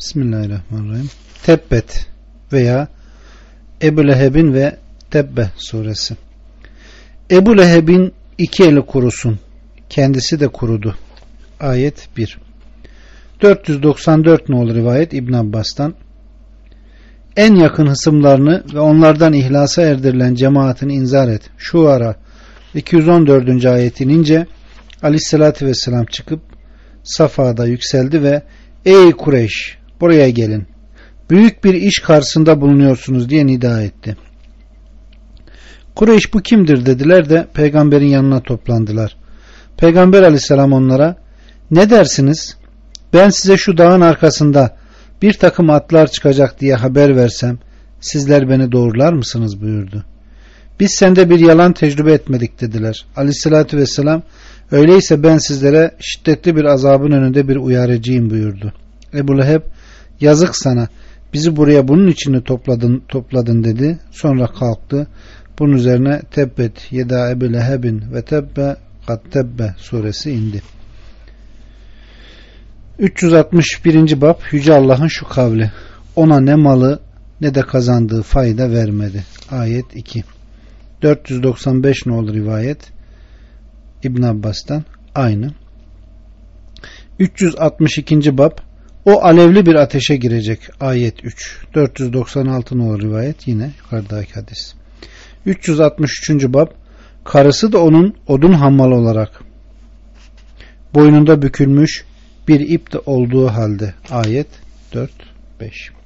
Bismillahirrahmanirrahim. Tebbet veya Ebu Leheb'in ve Tebbe suresi. Ebu Leheb'in iki eli kurusun, kendisi de kurudu. Ayet 1. 494 nolu rivayet İbn Abbas'tan. En yakın hısımlarını ve onlardan ihlasa erdirilen cemaatini inzar et. Şuara 214. ayetin ince Aleyhisselatü Vesselam çıkıp Safa'da yükseldi ve ey Kureyş, buraya gelin, büyük bir iş karşısında bulunuyorsunuz diye nida etti. Kureyş bu kimdir dediler de peygamberin yanına toplandılar. Peygamber Aleyhisselam onlara ne dersiniz, ben size şu dağın arkasında bir takım atlar çıkacak diye haber versem sizler beni doğrular mısınız buyurdu. Biz sende bir yalan tecrübe etmedik dediler. Aleyhissalatü vesselam öyleyse ben sizlere şiddetli bir azabın önünde bir uyarıcıyım buyurdu. Ebu Leheb yazık sana, bizi buraya bunun için mi topladın dedi. Sonra kalktı. Bunun üzerine Tebbet yeda Ebu Lehebin ve Tebbe kad Tebbe suresi indi. 361. bab Yüce Allah'ın şu kavli: ona ne malı ne de kazandığı fayda vermedi. Ayet 2. 495 nolu rivayet İbn Abbas'tan aynı. 362. bab o alevli bir ateşe girecek. Ayet 3. 496 nolu rivayet yine yukarıdaki hadis. 363. bab karısı da onun odun hammalı olarak boynunda bükülmüş bir ip de olduğu halde. Ayet 4-5.